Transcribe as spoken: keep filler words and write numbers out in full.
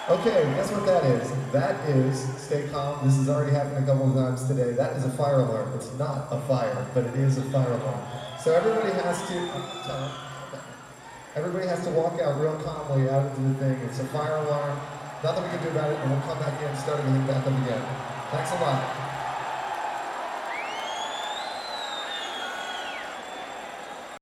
Okay, guess what that is? That is, stay calm, this has already happened a couple of times today, that is a fire alarm. It's not a fire, but it is a fire alarm. So everybody has to, Tom, everybody has to walk out real calmly out into the thing. It's a fire alarm, nothing we can do about it, and we'll come back in and start everything back up again. Thanks a lot.